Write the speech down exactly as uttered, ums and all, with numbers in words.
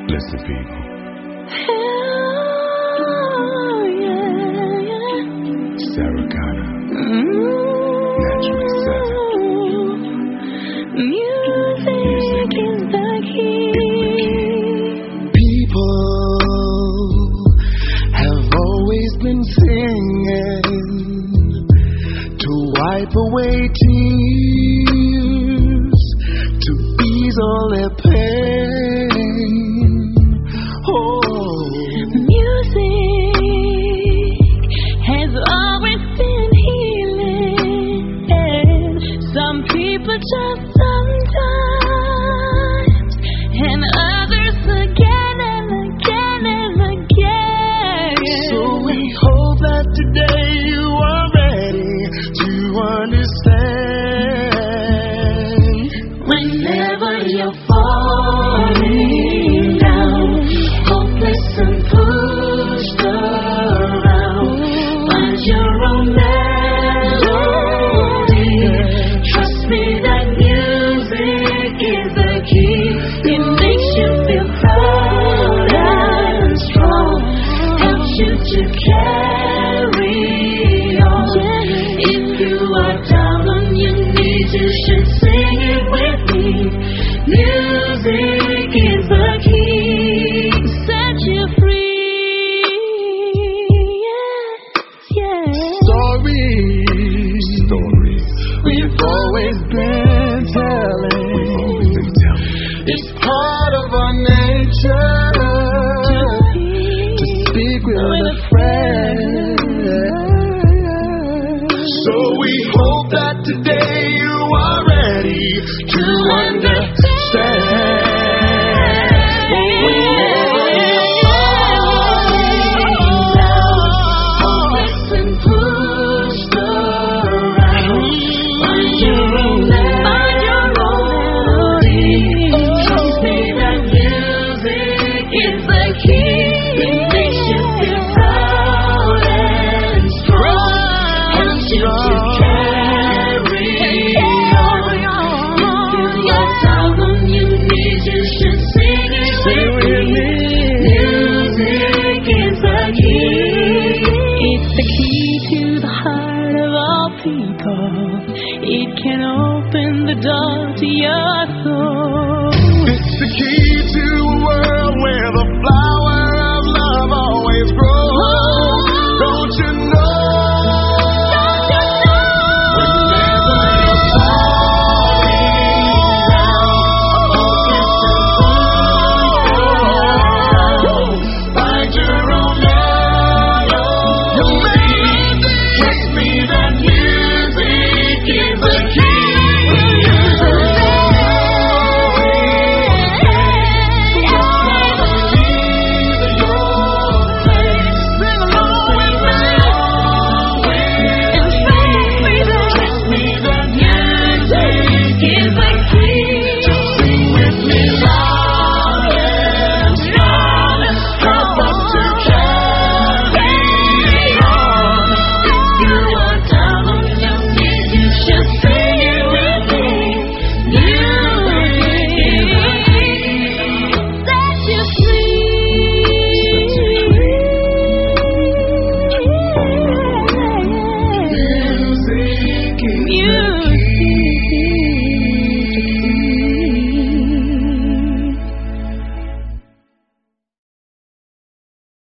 Listen, people. Oh, yeah, yeah. Sarah Connor. Mm-hmm. Naturally Southern. Music, Music is the key. People have always been singing to wipe away tears, to ease all their pain. Oh, music has always been healing. Some people just sometimes, and others again and again and again. So we hope that today you are ready to understand. Whenever you're falling down, hopeless and pushed around, find your own melody. Trust me that music is the key. It makes you feel proud and strong, helps you to carry on. If you are down on your knees, you should sing it with me. Music is the key. Set you free. Yes, yes. Stories, Stories. we've always been telling. We've always been telling. It's part